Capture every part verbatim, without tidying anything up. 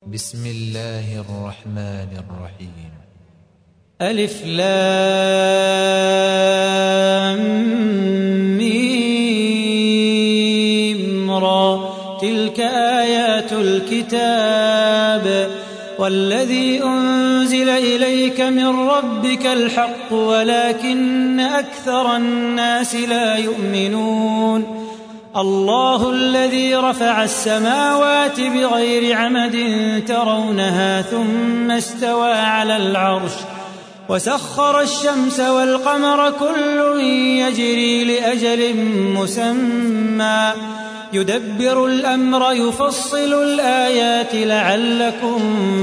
بسم الله الرحمن الرحيم. ألف لام ميم را، تلك آيات الكتاب والذي أنزل إليك من ربك الحق ولكن أكثر الناس لا يؤمنون. الله الذي رفع السماوات بغير عمد ترونها ثم استوى على العرش وسخر الشمس والقمر كل يجري لأجل مسمى يدبر الأمر يفصل الآيات لعلكم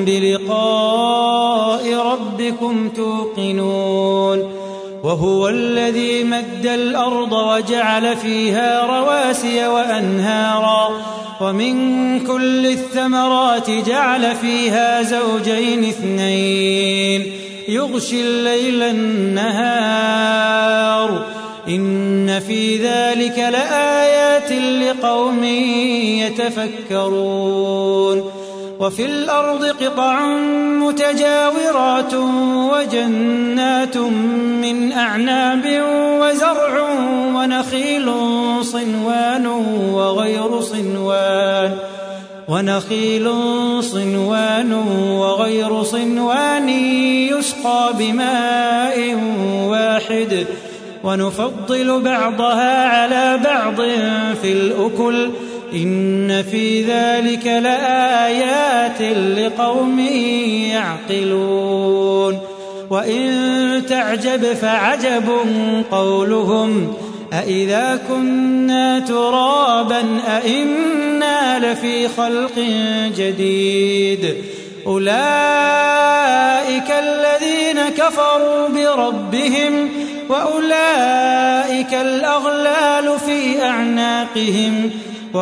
بلقاء ربكم توقنون. وهو الذي مد الأرض وجعل فيها رواسي وأنهارا ومن كل الثمرات جعل فيها زوجين اثنين يغشي الليل النهار إن في ذلك لآيات لقوم يتفكرون. وفي الأرض قطع متجاورات وجنات من أعناب وزرع ونخيل صنوان وغير صنوان ونخيل صنوان وغير صنوان يسقى بماء واحد ونفضل بعضها على بعض في الأكل إن في ذلك لآيات لقوم يعقلون. وإن تعجب فعجب قولهم أإذا كنا ترابا أإنا لفي خلق جديد أولئك الذين كفروا بربهم وأولئك الأغلال في أعناقهم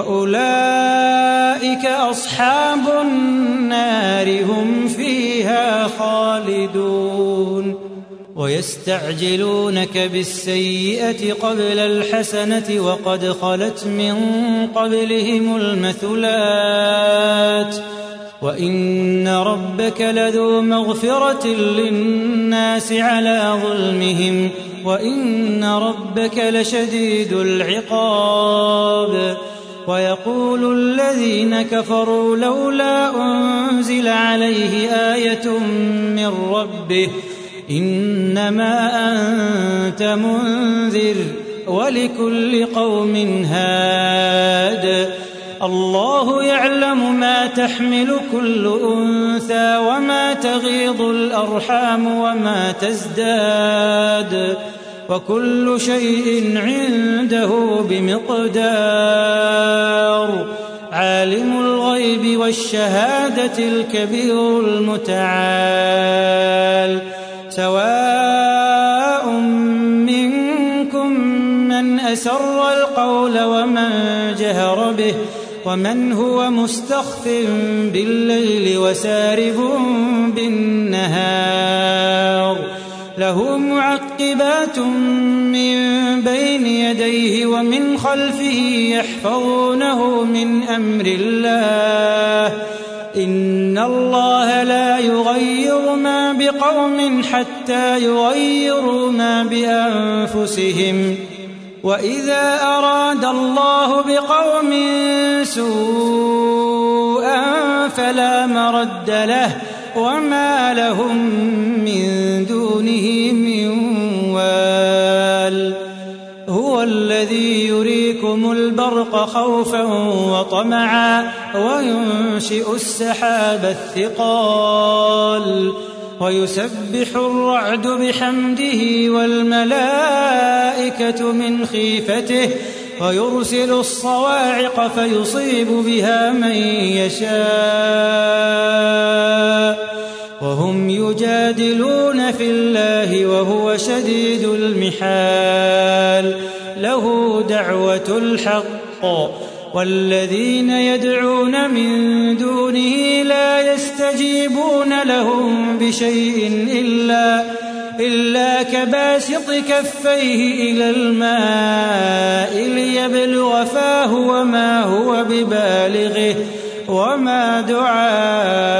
وأولئك أصحاب النار هم فيها خالدون. ويستعجلونك بالسيئة قبل الحسنة وقد خلت من قبلهم المثلات وإن ربك لذو مغفرة للناس على ظلمهم وإن ربك لشديد العقاب. ويقول الذين كفروا لولا أنزل عليه آية من ربه إنما أنت منذر ولكل قوم هاد. الله يعلم ما تحمل كل أنثى وما تغيض الأرحام وما تزداد وكل شيء عنده بمقدار. عالم الغيب والشهادة الكبير المتعال. سواء منكم من أسر القول ومن جهر به ومن هو مستخف بالليل وسارب بالنهار له معقبات من بين يديه ومن خلفه يحفظونه من أمر الله إن الله لا يغير ما بقوم حتى يغيروا ما بأنفسهم وإذا أراد الله بقوم سوءا فلا مرد له وما لهم من دونه من وال. هو الذي يريكم البرق خوفا وطمعا وينشئ السحاب الثقال ويسبح الرعد بحمده والملائكة من خيفته ويرسل الصواعق فيصيب بها من يشاء وهم يجادلون في الله وهو شديد المحال. له دعوة الحق والذين يدعون من دونه لا يستجيبون لهم بشيء إلا إلا كباسط كفيه إلى الماء ليبلغ فاه وما هو ببالغه وما دعاء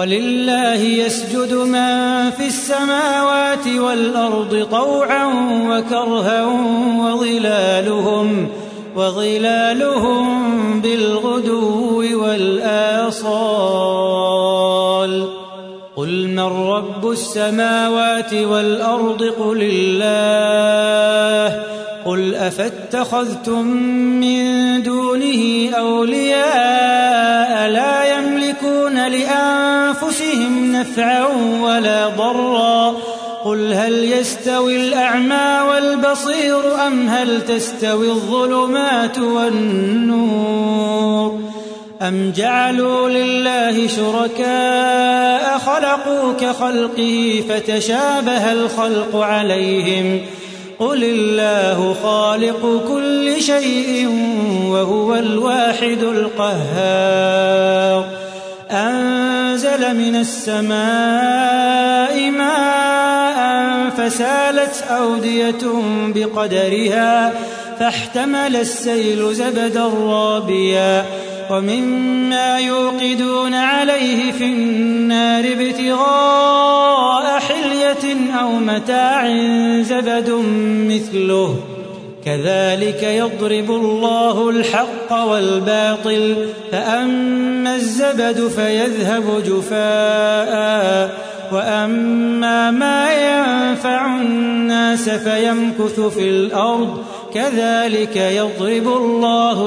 ولله يسجد من في السماوات والأرض طوعا وكرها وظلالهم, وظلالهم بالغدو والآصال. قل من رب السماوات والأرض قل الله. قل أفاتخذتم من دونه أولياء لا يملكون لأنفسهم نفعا ولا ضرا. قل هل يستوي الأعمى والبصير أم هل تستوي الظلمات والنور أم جعلوا لله شركاء خلقوا كخلقه فتشابه الخلق عليهم. قل الله خالق كل شيء وهو الواحد القهار. أنزل من السماء ماء فسالت أودية بقدرها فاحتمل السيل زبدا رابيا ومما يوقدون عليه في النار ابتغاء حلية أو متاع زبد مثله كذلك يضرب الله الحق والباطل فأما الزبد فيذهب جفاء وأما ما ينفع الناس فيمكث في الأرض كذلك يضرب الله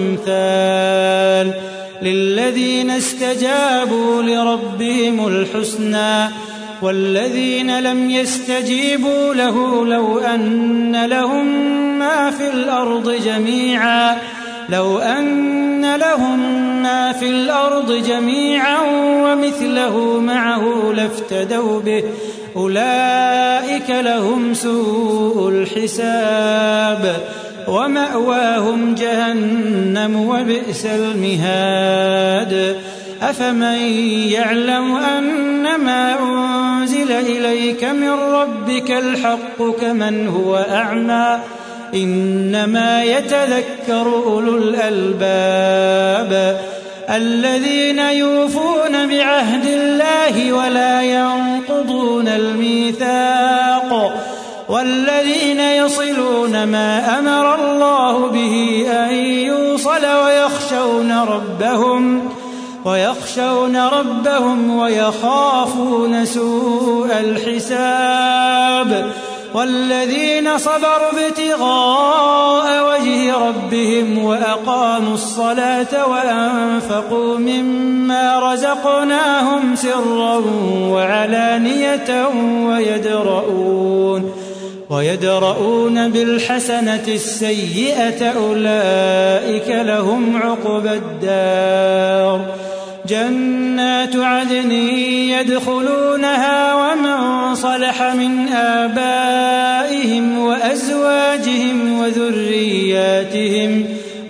الأمثال. للذين استجابوا لربهم الحسنى والذين لم يستجيبوا له لو أن لهم ما في الأرض جميعا لو أن لهم ما في الأرض جميعا ومثله معه لافتدوا به أولئك لهم سوء الحساب ومأواهم جهنم وبئس المهاد. أفمن يعلم أنما أنزل إليك من ربك الحق كمن هو أعمى إنما يتذكر أولو الألباب الذين يوفون بعهد الله ولا ينقضون الميثاق والذين يصلون ما أمر الله به أن يوصل ويخشون ربهم ويخشون ربهم ويخافون سوء الحساب والذين صبروا ابتغاء وجه ربهم وأقاموا الصلاة وأنفقوا مما رزقناهم سرا وعلانية ويدرؤون ويدرؤون بالحسنة السيئة أولئك لهم عقبى الدار. جنات عدن يدخلونها ومن صلح من آبائهم وأزواجهم وذرياتهم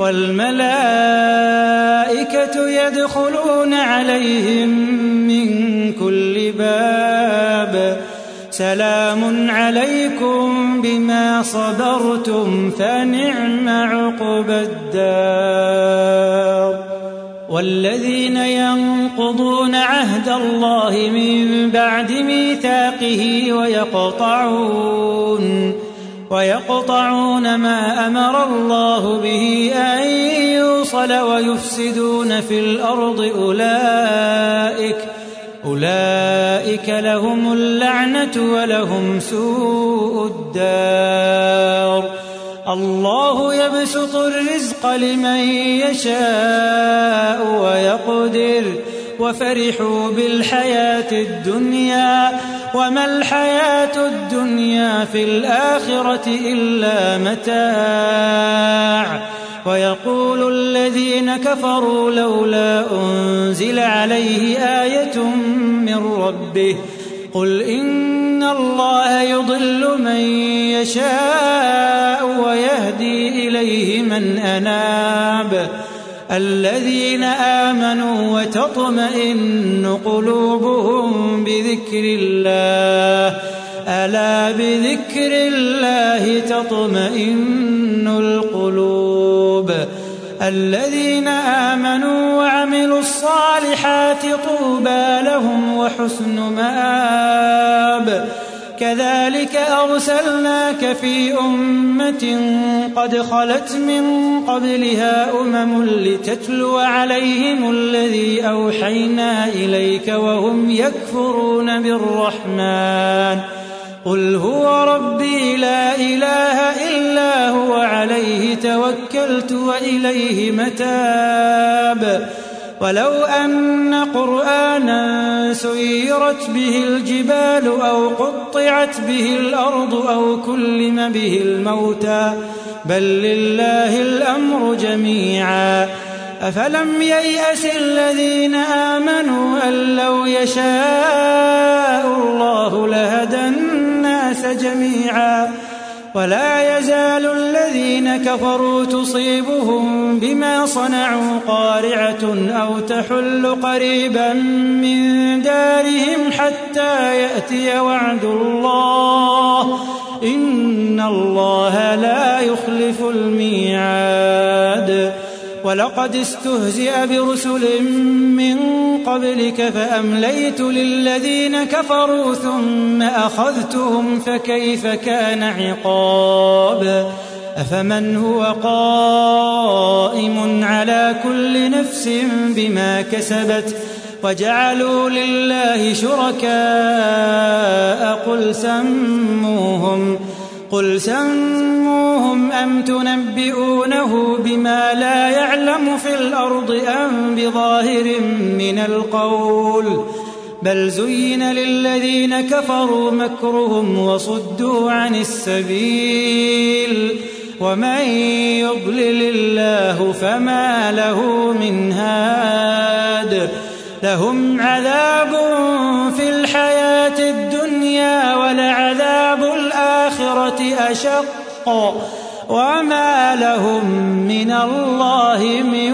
والملائكة يدخلون عليهم من كل باب سلام عليكم بما صبرتم فنعم عقبى الدار. والذين ينقضون عهد الله من بعد ميثاقه ويقطعون ويقطعون ما أمر الله به أن يوصل ويفسدون في الأرض أولئك أولئك لهم اللعنة ولهم سوء الدار. الله يبسط الرزق لمن يشاء ويقدر وفرحوا بالحياة الدنيا وما الحياة الدنيا في الآخرة إلا متاع. ويقول الذين كفروا لولا أنزل عليه آية من ربه قل إن الله يضل من يشاء ويهدي إليه من أناب. الذين آمنوا وتطمئن قلوبهم بذكر الله ألا بذكر الله تطمئن القلوب. الذين آمنوا وعملوا الصالحات الصالحات طوبى لهم وحسن مآب. كذلك أرسلناك في أمة قد خلت من قبلها أمم لتتلو عليهم الذي أوحينا إليك وهم يكفرون بالرحمن. قل هو ربي لا إله إلا هو عليه توكلت وإليه متاب. ولو أن قرآنا سيرت به الجبال أو قطعت به الأرض أو كلم به الموتى بل لله الأمر جميعا. أفلم ييأس الذين آمنوا أن لو يشاء الله لهدى الناس جميعا. ولا يزال الذين كفروا تصيبهم بما صنعوا قارعة أو تحل قريبا من دارهم حتى يأتي وعد الله إن الله لا يخلف الميعاد. ولقد استهزئ برسل من قبلك فأمليت للذين كفروا ثم أخذتهم فكيف كان عقاب. أفمن هو قائم على كل نفس بما كسبت وجعلوا لله شركاء قل سموهم قل سموهم أم تنبئونه بما لا يعلم في الأرض أم بظاهر من القول بل زين للذين كفروا مكرهم وصدوا عن السبيل ومن يضلل الله فما له من هاد. لهم عذاب في الحياة الدنيا ولعذاب الآخرة أشق وما لهم من الله من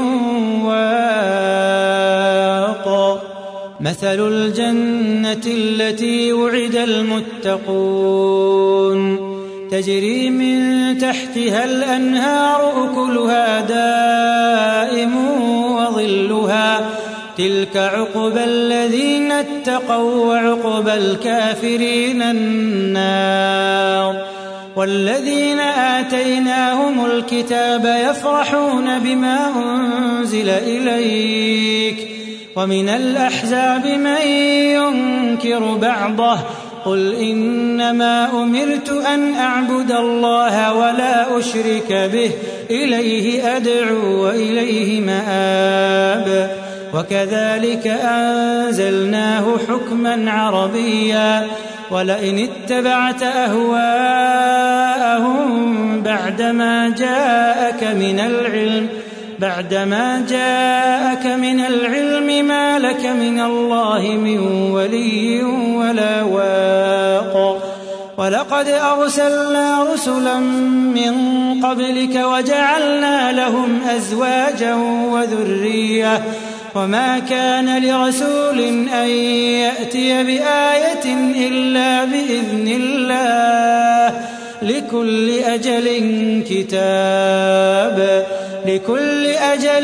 واق. مثل الجنة التي وعد المتقون تجري من تحتها الأنهار أكلها دائم وظلها تلك عقبى الذين اتقوا وعقبى الكافرين النار. والذين آتيناهم الكتاب يفرحون بما أنزل إليك ومن الأحزاب من ينكر بعضه قل إنما أمرت أن أعبد الله ولا أشرك به إليه أدعو وإليه مآب. وكذلك أنزلناه حكما عربيا ولئن اتبعت أهواءهم بعدما جاءك من العلم بعدما جاءك من العلم ما لك من الله من ولي ولا واق. ولقد أرسلنا رسلا من قبلك وجعلنا لهم أزواجا وذرية وما كان لرسول أن يأتي بآية إلا بإذن الله لكل أجل كتاب لكل أجل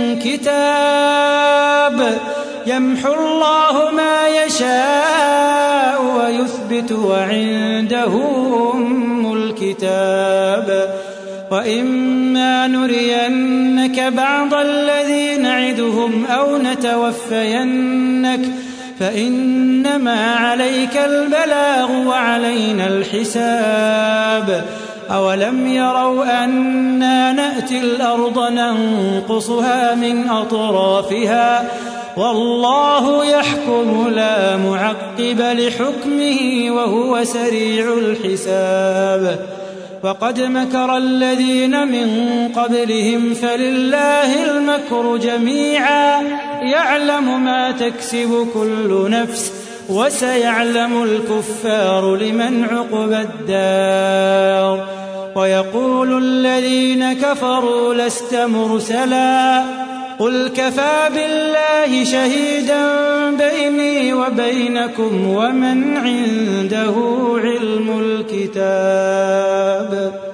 كتاب. يمحو الله ما يشاء ويثبت وعنده أم الكتاب. وإما نرينك بعض الذي نعدهم أو نتوفينك فإنما عليك البلاغ وعلينا الحساب. أولم يروا أنا نأتي الأرض ننقصها من أطرافها والله يحكم لا معقب لحكمه وهو سريع الحساب. وقد مكر الذين من قبلهم فلله المكر جميعا يعلم ما تكسب كل نفس وسيعلم الكفار لمن عقبى الدار. ويقول الذين كفروا لست مرسلا قل كفى بالله شهيدا بيني وبينكم ومن عنده علم الكتاب.